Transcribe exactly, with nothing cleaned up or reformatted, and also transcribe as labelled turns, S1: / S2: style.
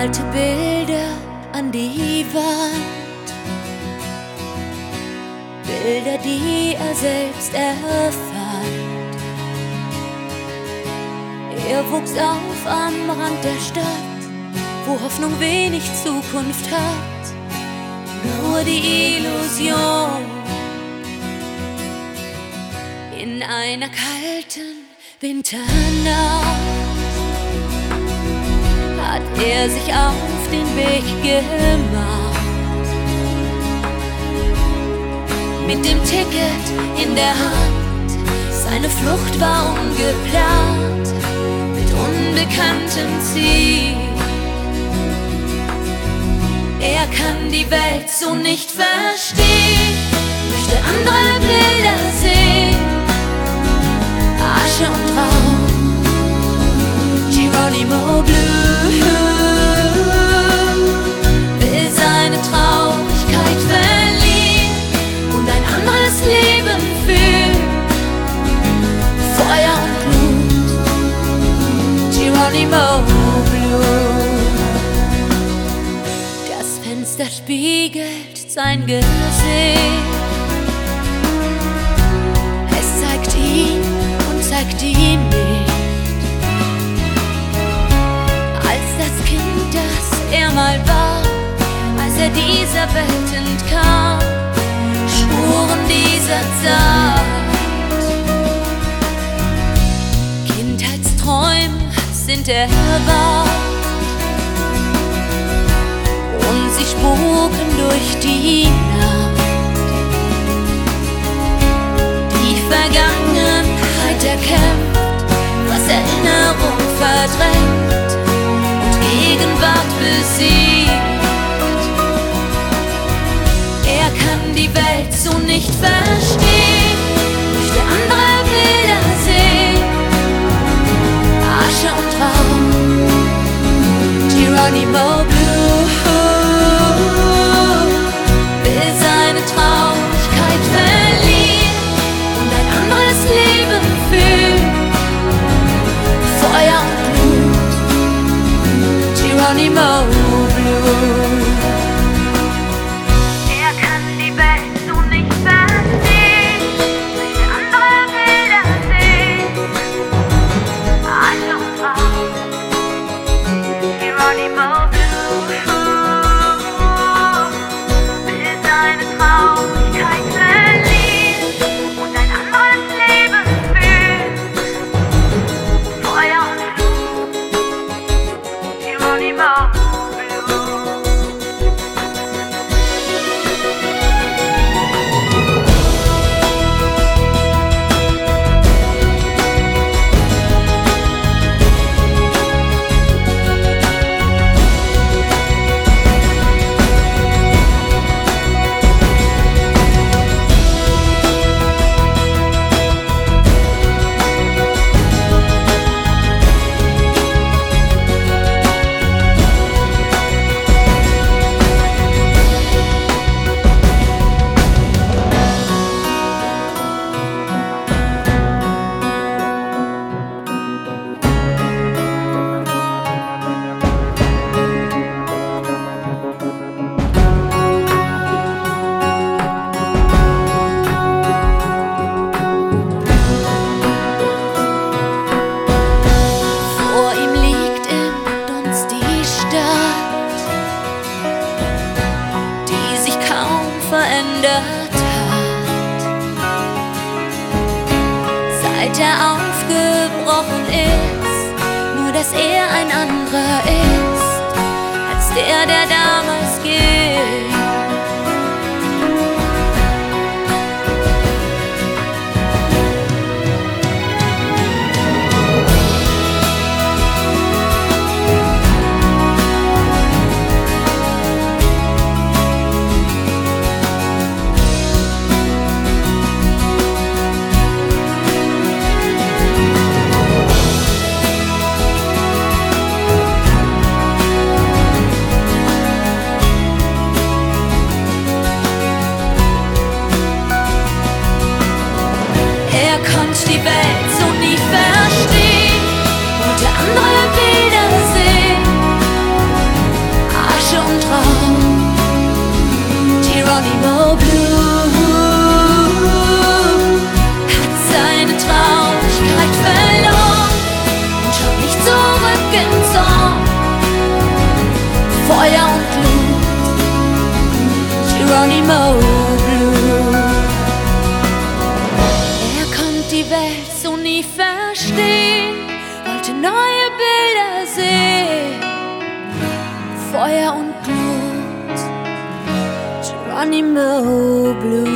S1: malte Bilder an die Wand, Bilder, die er selbst erfand. Er wuchs auf am Rand der Stadt, wo Hoffnung wenig Zukunft hat, nur die Illusion. In einer kalten Winternacht hat er sich auf den Weg gemacht, mit dem Ticket in der Hand. Seine Flucht war ungeplant, mit unbekanntem Ziel. Er kann die Welt so nicht verstehen, möchte andere Bilder sehen, Asche und Rauch, Geronimo Blue, will seine Traurigkeit verlieren und ein anderes Leben fühlen. Feuer und Blut, Geronimo Blue. Das Fenster spiegelt sein Gesicht, es zeigt ihn und zeigt ihn nicht. Als das Kind, das er mal war, als er dieser Welt entkam, Spuren dieser Zeit. Kindheitsträume sind erwacht und sie spuken durch die Nacht. Die Vergangenheit erkämpft, was Erinnerung verdrängt und Gegenwart besiegt. Er kann die Welt so nicht verstehen, möchte andere Bilder sehen, Asche und Rauch, Geronimo Blue, will seine Traurigkeit verlieren und ein anderes Leben fühlen. Feuer und Blut, Geronimo Blue. Er kann die Welt so nicht verstehen, möchte andere Bilder sehen, Asche und Rauch, Geronimo Blue, will seine Traurigkeit verlieren und ein anderes Leben fühlen. Feuer und Blut, Geronimo Blue. Vor ihm liegt im Dunst die Stadt, die sich kaum verändert hat, seit er aufgebrochen ist. Nur dass er ein anderer ist als der, der damals ging. Geronimo Blue. Er konnte die Welt so nie verstehen, wollte neue Bilder sehen, Feuer und Blut, Geronimo Blue.